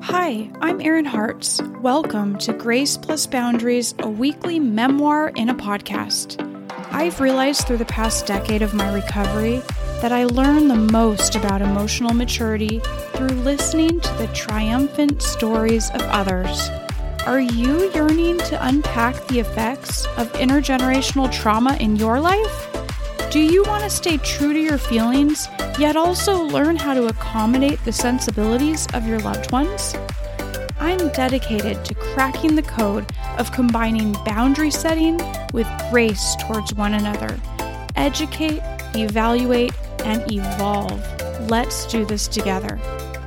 Hi, I'm Erin Hartz. Welcome to Grace Plus Boundaries, a weekly memoir in a podcast. I've realized through the past decade of my recovery that I learn the most about emotional maturity through listening to the triumphant stories of others. Are you yearning to unpack the effects of intergenerational trauma in your life? Do you want to stay true to your feelings, yet also learn how to accommodate the sensibilities of your loved ones? I'm dedicated to cracking the code of combining boundary setting with grace towards one another. Educate, evaluate, and evolve. Let's do this together.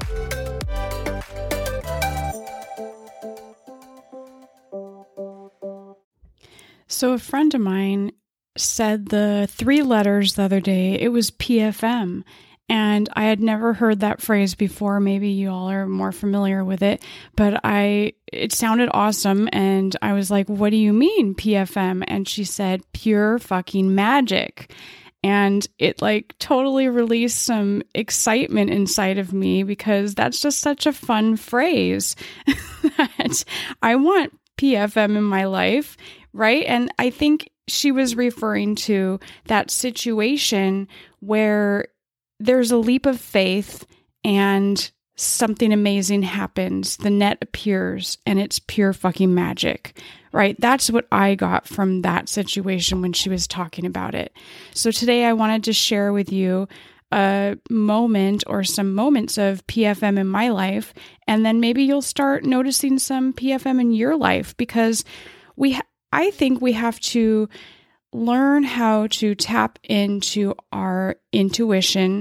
So a friend of mine said the 3 letters the other day. It was PFM. And I had never heard that phrase before. Maybe you all are more familiar with it, but it sounded awesome. And I was like, what do you mean PFM? And she said, pure fucking magic. And it totally released some excitement inside of me because that's just such a fun phrase that I want PFM in my life, right? And I think she was referring to that situation where there's a leap of faith and something amazing happens. The net appears and it's pure fucking magic, right? That's what I got from that situation when she was talking about it. So today I wanted to share with you a moment or some moments of PFM in my life. And then maybe you'll start noticing some PFM in your life because I think we have to learn how to tap into our intuition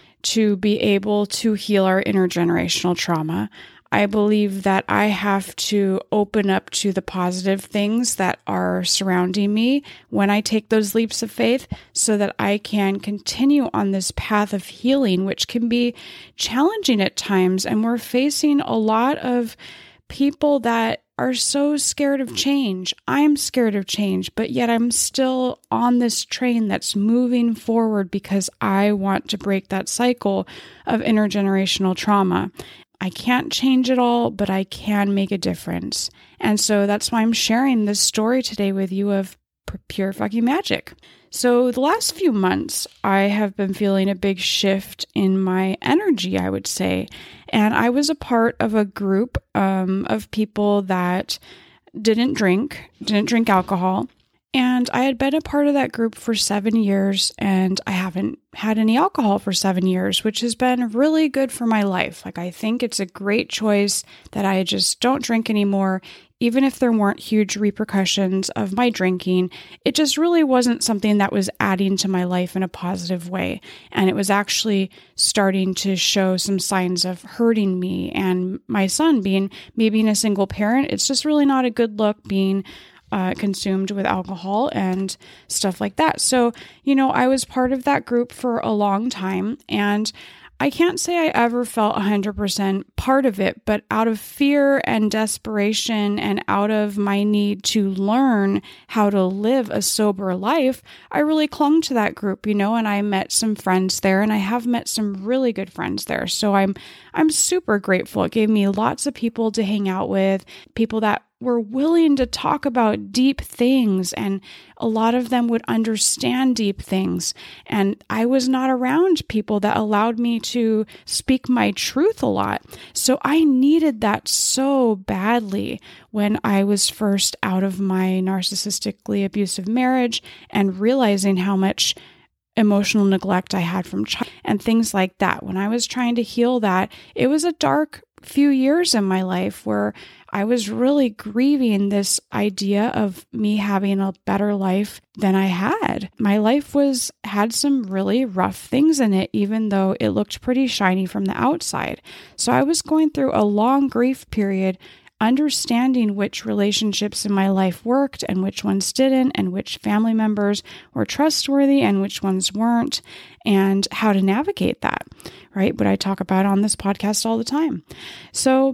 to be able to heal our intergenerational trauma. I believe that I have to open up to the positive things that are surrounding me when I take those leaps of faith so that I can continue on this path of healing, which can be challenging at times. And we're facing a lot of people that are so scared of change. I'm scared of change, but yet I'm still on this train that's moving forward because I want to break that cycle of intergenerational trauma. I can't change it all, but I can make a difference. And so that's why I'm sharing this story today with you of pure fucking magic. So the last few months, I have been feeling a big shift in my energy, I would say. And I was a part of a group of people that didn't drink alcohol. And I had been a part of that group for 7 years, and I haven't had any alcohol for 7 years, which has been really good for my life. I think it's a great choice that I just don't drink anymore, even if there weren't huge repercussions of my drinking. It just really wasn't something that was adding to my life in a positive way. And it was actually starting to show some signs of hurting me and my son. Me being a single parent, it's just really not a good look being consumed with alcohol and stuff like that. So, I was part of that group for a long time, and I can't say I ever felt 100% part of it, but out of fear and desperation and out of my need to learn how to live a sober life, I really clung to that group, and I met some friends there, and I have met some really good friends there. So I'm super grateful. It gave me lots of people to hang out with, people that were willing to talk about deep things, and a lot of them would understand deep things. And I was not around people that allowed me to speak my truth a lot. So I needed that so badly when I was first out of my narcissistically abusive marriage and realizing how much emotional neglect I had from childhood and things like that. When I was trying to heal that, it was a dark few years in my life where I was really grieving this idea of me having a better life than I had. My life had some really rough things in it, even though it looked pretty shiny from the outside. So I was going through a long grief period, understanding which relationships in my life worked and which ones didn't, and which family members were trustworthy and which ones weren't, and how to navigate that, right? What I talk about on this podcast all the time. So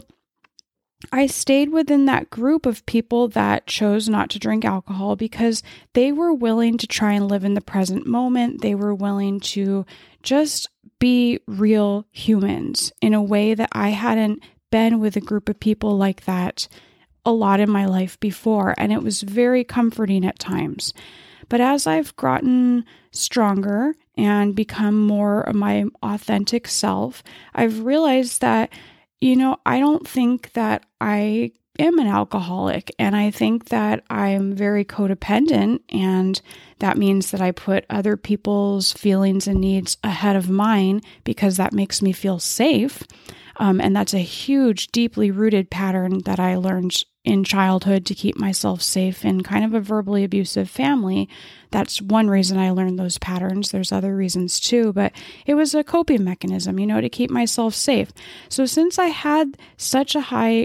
I stayed within that group of people that chose not to drink alcohol because they were willing to try and live in the present moment. They were willing to just be real humans in a way that I hadn't been with a group of people like that a lot in my life before, and it was very comforting at times. But as I've gotten stronger and become more of my authentic self, I've realized that, I don't think that I am an alcoholic, and I think that I'm very codependent, and that means that I put other people's feelings and needs ahead of mine because that makes me feel safe. And that's a huge, deeply rooted pattern that I learned in childhood to keep myself safe in kind of a verbally abusive family. That's one reason I learned those patterns. There's other reasons too, but it was a coping mechanism, to keep myself safe. So since I had such a high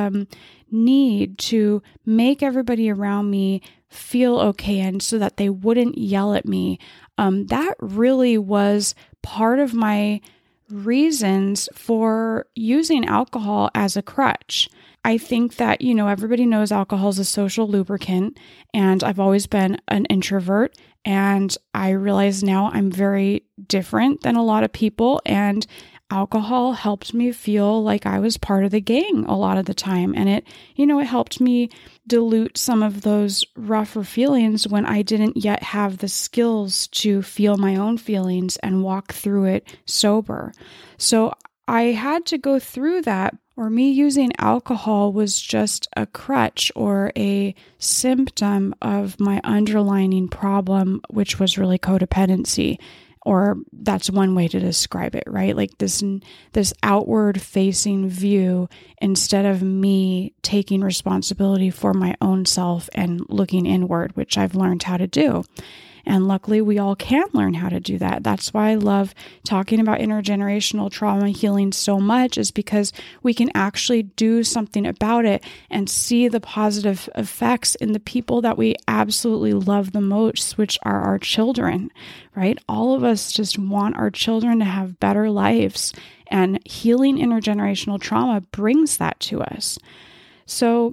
need to make everybody around me feel okay and so that they wouldn't yell at me, that really was part of my reasons for using alcohol as a crutch. I think that, everybody knows alcohol is a social lubricant, and I've always been an introvert, and I realize now I'm very different than a lot of people, and alcohol helped me feel like I was part of the gang a lot of the time. And it helped me dilute some of those rougher feelings when I didn't yet have the skills to feel my own feelings and walk through it sober. So I had to go through that, or me using alcohol was just a crutch or a symptom of my underlying problem, which was really codependency. Or that's one way to describe it, right? Like this outward facing view instead of me taking responsibility for my own self and looking inward, which I've learned how to do. And luckily, we all can learn how to do that. That's why I love talking about intergenerational trauma healing so much, is because we can actually do something about it and see the positive effects in the people that we absolutely love the most, which are our children, right? All of us just want our children to have better lives, and healing intergenerational trauma brings that to us. So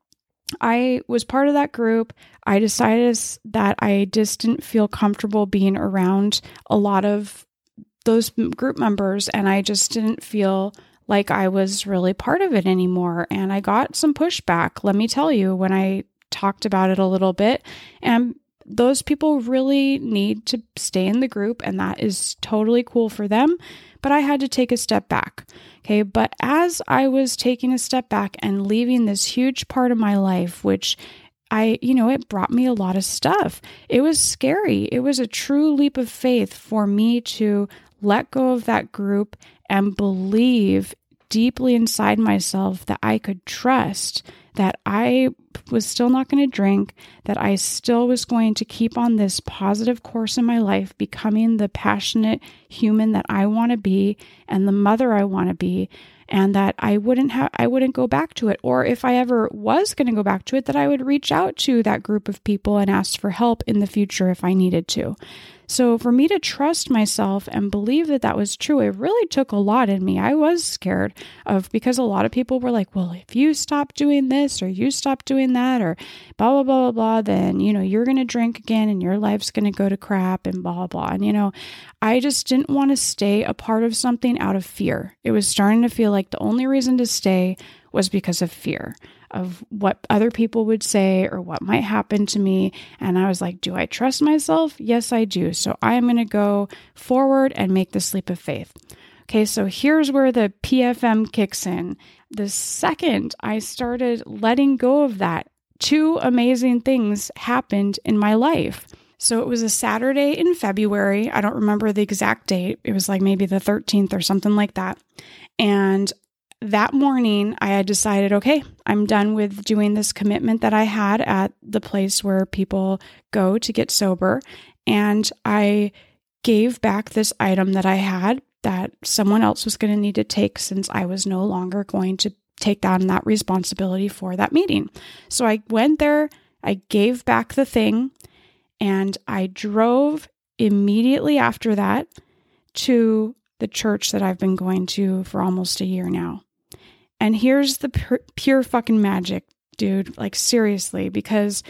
I was part of that group. I decided that I just didn't feel comfortable being around a lot of those group members, and I just didn't feel like I was really part of it anymore. And I got some pushback, let me tell you, when I talked about it a little bit. And those people really need to stay in the group, and that is totally cool for them. But I had to take a step back. Okay. But as I was taking a step back and leaving this huge part of my life, which it brought me a lot of stuff. It was scary. It was a true leap of faith for me to let go of that group and believe deeply inside myself that I could trust that I was still not going to drink, that I still was going to keep on this positive course in my life, becoming the passionate human that I want to be and the mother I want to be, and that I wouldn't go back to it. Or if I ever was going to go back to it, that I would reach out to that group of people and ask for help in the future if I needed to. So for me to trust myself and believe that that was true, it really took a lot in me. I was scared because a lot of people were like, well, if you stop doing this or you stop doing that or blah, blah, blah, blah, blah, then, you're going to drink again and your life's going to go to crap and blah, blah, blah. And, I just didn't want to stay a part of something out of fear. It was starting to feel like the only reason to stay was because of fear of what other people would say or what might happen to me. And I was like, do I trust myself? Yes, I do. So I am going to go forward and make this leap of faith. Okay, so here's where the PFM kicks in. The second I started letting go of that, two amazing things happened in my life. So it was a Saturday in February. I don't remember the exact date. It was like maybe the 13th or something like that. And that morning, I had decided, okay, I'm done with doing this commitment that I had at the place where people go to get sober. And I gave back this item that I had that someone else was going to need to take, since I was no longer going to take on that responsibility for that meeting. So I went there, I gave back the thing, and I drove immediately after that to the church that I've been going to for almost a year now. And here's the pure fucking magic, dude. Like, seriously, because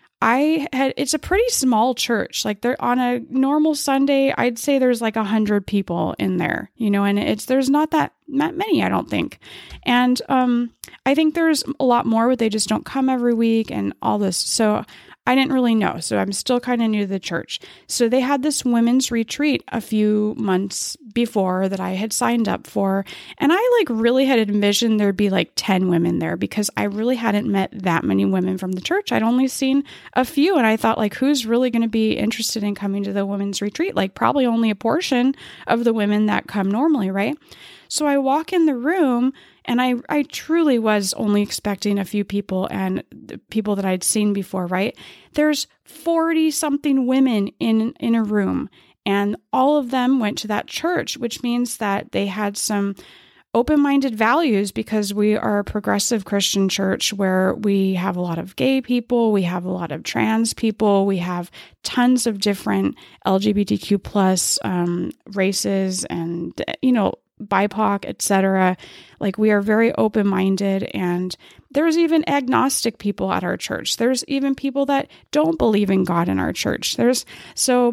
it's a pretty small church. Like, they're on a normal Sunday, I'd say there's like 100 people in there, and there's not met many, I don't think. And I think there's a lot more, but they just don't come every week and all this. So I didn't really know. So I'm still kind of new to the church. So they had this women's retreat a few months before that I had signed up for. And I really had envisioned there'd be 10 women there because I really hadn't met that many women from the church. I'd only seen a few. And I thought who's really going to be interested in coming to the women's retreat? Probably only a portion of the women that come normally, right? So I walk in the room and I truly was only expecting a few people and the people that I'd seen before, right? There's 40 something women in a room, and all of them went to that church, which means that they had some open-minded values because we are a progressive Christian church where we have a lot of gay people, we have a lot of trans people, we have tons of different LGBTQ plus races and, BIPOC, etc. We are very open-minded, and there's even agnostic people at our church. There's even people that don't believe in God in our church. So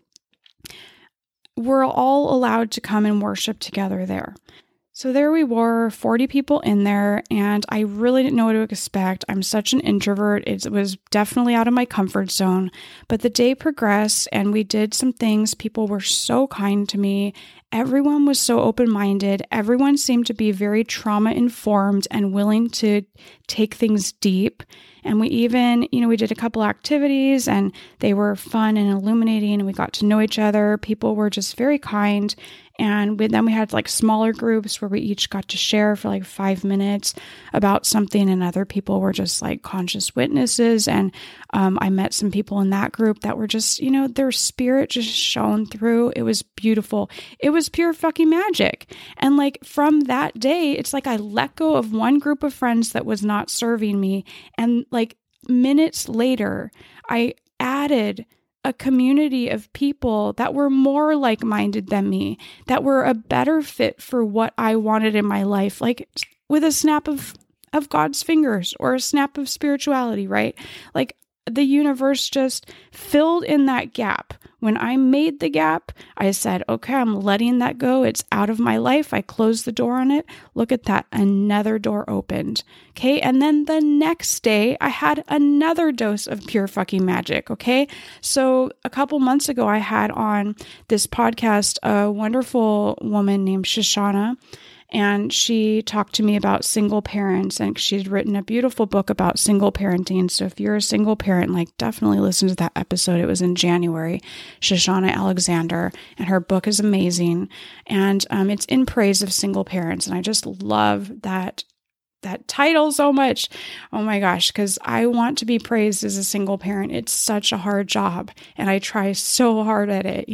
we're all allowed to come and worship together there. So there we were, 40 people in there, and I really didn't know what to expect. I'm such an introvert. It was definitely out of my comfort zone. But the day progressed, and we did some things. People were so kind to me. Everyone was so open-minded. Everyone seemed to be very trauma-informed and willing to take things deep. And we even, we did a couple activities, and they were fun and illuminating, and we got to know each other. People were just very kind. And then we had smaller groups where we each got to share for 5 minutes about something, and other people were just conscious witnesses. And I met some people in that group that were just, their spirit just shone through. It was beautiful. It was pure fucking magic. And from that day, it's I let go of one group of friends that was not serving me. And minutes later, I added a community of people that were more like-minded than me, that were a better fit for what I wanted in my life, with a snap of God's fingers or a snap of spirituality, right? The universe just filled in that gap. When I made the gap, I said, okay, I'm letting that go. It's out of my life. I closed the door on it. Look at that. Another door opened. Okay. And then the next day I had another dose of pure fucking magic. Okay. So a couple months ago, I had on this podcast a wonderful woman named Shoshana. And she talked to me about single parents, and she'd written a beautiful book about single parenting. So if you're a single parent, definitely listen to that episode. It was in January, Shoshana Alexander, and her book is amazing. And it's in praise of single parents. And I just love that title so much. Oh my gosh, because I want to be praised as a single parent. It's such a hard job, and I try so hard at it,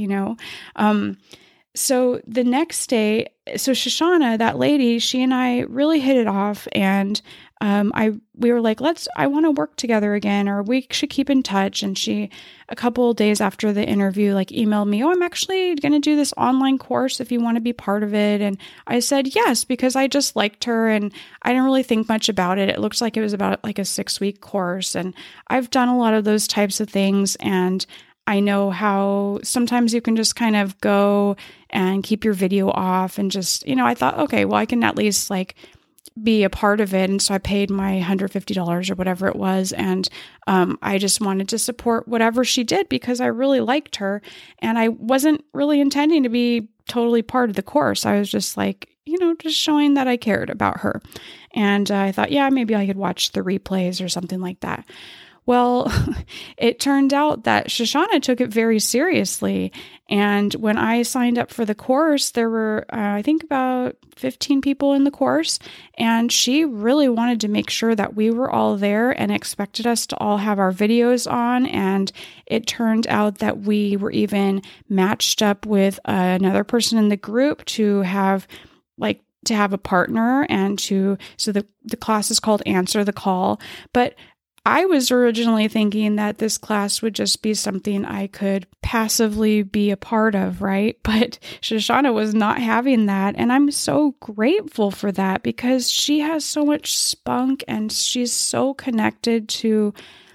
So the next day, Shoshana, that lady, she and I really hit it off, and we were I want to work together again, or we should keep in touch. And she, a couple of days after the interview, emailed me, I'm actually going to do this online course if you want to be part of it. And I said yes, because I just liked her, and I didn't really think much about it. It looked like it was about a 6-week course, and I've done a lot of those types of things, and I know how sometimes you can just kind of go and keep your video off and just, I thought, okay, well, I can at least be a part of it. And so I paid my $150 or whatever it was. And I just wanted to support whatever she did because I really liked her. And I wasn't really intending to be totally part of the course. I was just just showing that I cared about her. And I thought, yeah, maybe I could watch the replays or something like that. Well, it turned out that Shoshana took it very seriously. And when I signed up for the course, there were, I think, about 15 people in the course. And she really wanted to make sure that we were all there and expected us to all have our videos on. And it turned out that we were even matched up with another person in the group to have a partner, and so the class is called Answer the Call. But I was originally thinking that this class would just be something I could passively be a part of, right? But Shoshana was not having that. And I'm so grateful for that because she has so much spunk and she's so connected to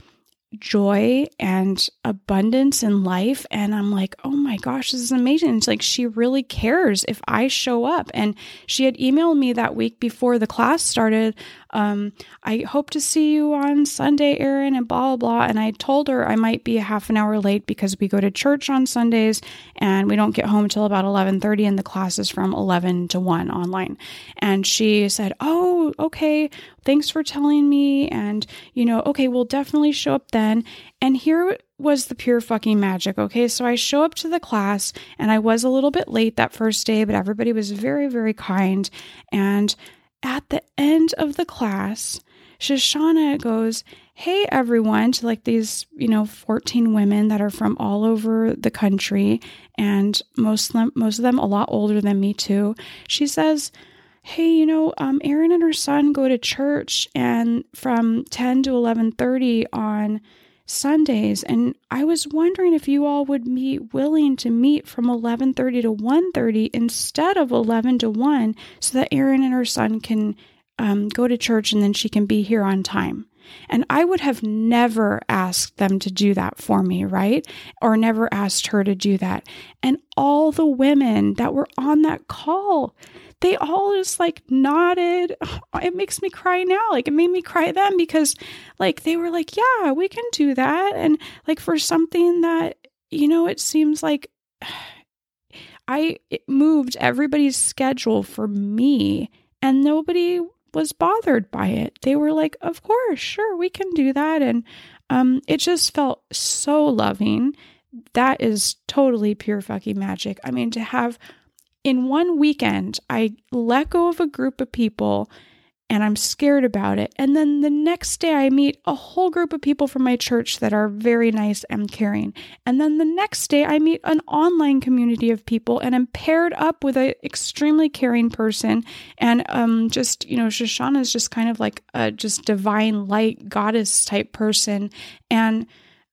joy and abundance in life. And I'm like, oh my gosh, this is amazing. It's like she really cares if I show up. And she had emailed me that week before the class started. I hope to see you on Sunday, Erin, and blah, blah, blah. And I told her I might be a half an hour late because we go to church on Sundays and we don't get home till about 11:30 and the class is from 11 to 1 online. And she said, oh, okay, thanks for telling me. And, okay, we'll definitely show up then. And here was the pure fucking magic. Okay. So I show up to the class and I was a little bit late that first day, but everybody was very, very kind. And at the end of the class, Shoshana goes, hey, everyone, to like these, 14 women that are from all over the country. And most of them a lot older than me too. She says, hey, Erin and her son go to church and from 10 to 11:30 on Sundays. And I was wondering if you all would be willing to meet from 11:30 to 1:30 instead of 11 to 1 so that Erin and her son can go to church and then she can be here on time. And I would have never asked them to do that for me, right? Or never asked her to do that. And all the women that were on that call, they all just like nodded. It makes me cry now. Like it made me cry then because like they were like, yeah, we can do that. And like for something that, it seems like it moved everybody's schedule for me and nobody was bothered by it. They were like, of course, sure, we can do that. And it just felt so loving. That is totally pure fucking magic. I mean, to have in one weekend, I let go of a group of people and I'm scared about it. And then the next day I meet a whole group of people from my church that are very nice and caring. And then the next day I meet an online community of people and I'm paired up with an extremely caring person. And Shoshana is just kind of like a just divine light goddess type person. And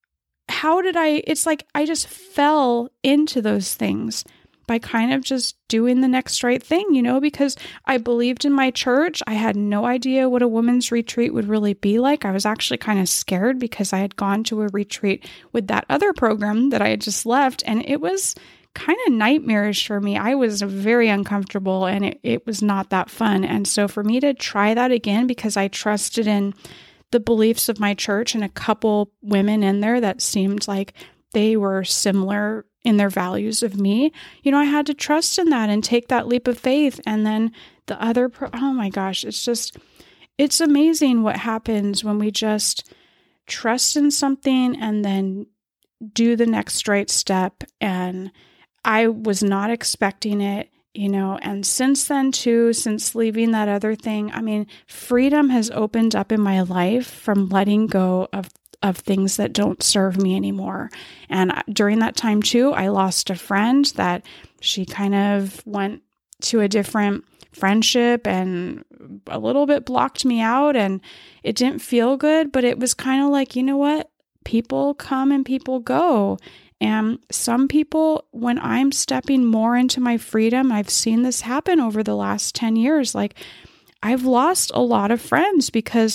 it's like I just fell into those things by kind of just doing the next right thing, because I believed in my church. I had no idea what a women's retreat would really be like. I was actually kind of scared because I had gone to a retreat with that other program that I had just left, and it was kind of nightmarish for me. I was very uncomfortable and it was not that fun. And so for me to try that again, because I trusted in the beliefs of my church and a couple women in there that seemed like they were similar in their values of me, I had to trust in that and take that leap of faith. And then the other, oh my gosh, it's amazing what happens when we just trust in something and then do the next right step. And I was not expecting it, and since then too, since leaving that other thing, I mean, freedom has opened up in my life from letting go of things that don't serve me anymore. And during that time too, I lost a friend that she kind of went to a different friendship and a little bit blocked me out and it didn't feel good, but it was kind of like, you know what? People come and people go. And some people, when I'm stepping more into my freedom, I've seen this happen over the last 10 years. Like I've lost a lot of friends because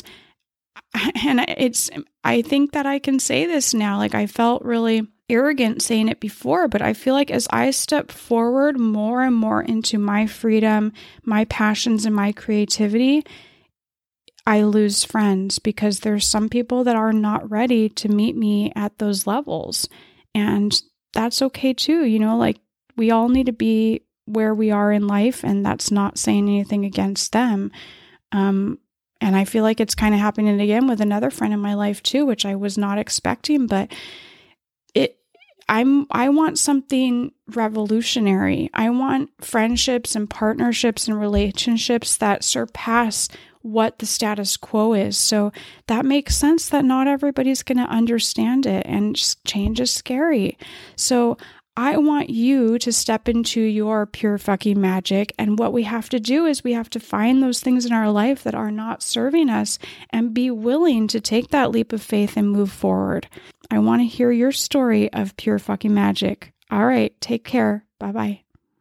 I think that I can say this now. Like I felt really arrogant saying it before, but I feel like as I step forward more and more into my freedom, my passions, and my creativity, I lose friends because there's some people that are not ready to meet me at those levels. And that's okay too. Like we all need to be where we are in life, and that's not saying anything against them. And I feel like it's kind of happening again with another friend in my life too, which I was not expecting, but I want something revolutionary. I want friendships and partnerships and relationships that surpass what the status quo is. So that makes sense that not everybody's going to understand it, and change is scary. So I want you to step into your pure fucking magic. And what we have to do is we have to find those things in our life that are not serving us and be willing to take that leap of faith and move forward. I want to hear your story of pure fucking magic. All right, take care. Bye-bye.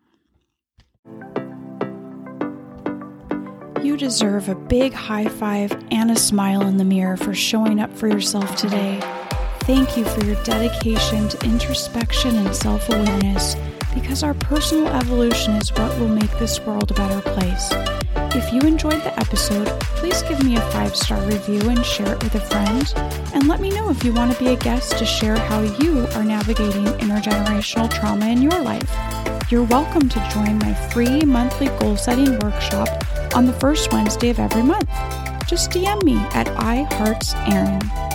You deserve a big high five and a smile in the mirror for showing up for yourself today. thank you for your dedication to introspection and self-awareness, because our personal evolution is what will make this world a better place. If you enjoyed the episode, please give me a 5-star review and share it with a friend. And let me know if you want to be a guest to share how you are navigating intergenerational trauma in your life. You're welcome to join my free monthly goal-setting workshop on the first Wednesday of every month. Just DM me at iHeartsErin.